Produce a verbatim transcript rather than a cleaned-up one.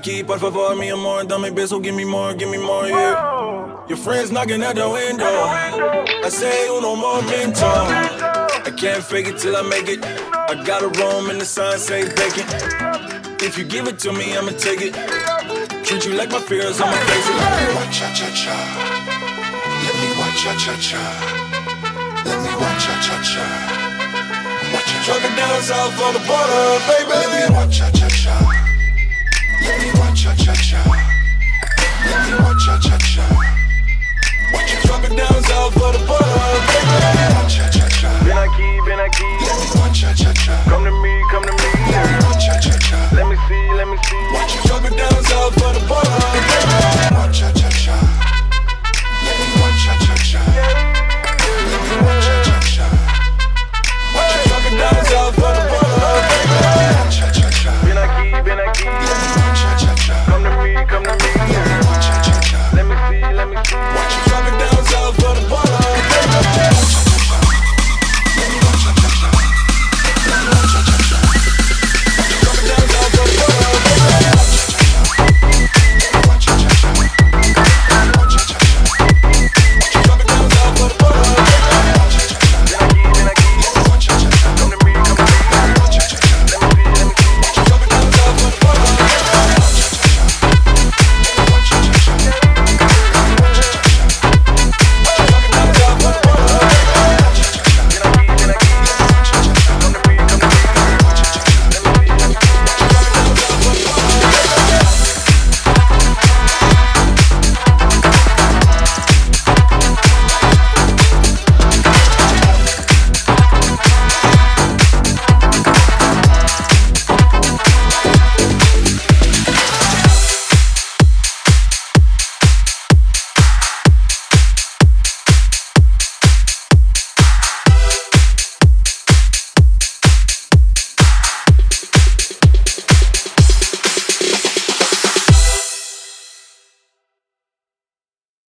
aquí, por favor, mi amor. Dame beso, give me more, give me more, yeah. Your friends knocking at the window. I say uno momento. I can't fake it till I make it. I got a room and the sign say vacant. If you give it to me, I'ma take it. Treat you like my fears, I'ma face it. Let me watch cha cha cha. Let me watch cha cha cha. Let me watch cha cha cha. Watch cha. Trucking down south on the border, baby. Let me watch cha cha cha. Let me watch cha cha cha. Let me watch cha cha cha. Watch cha. Trucking down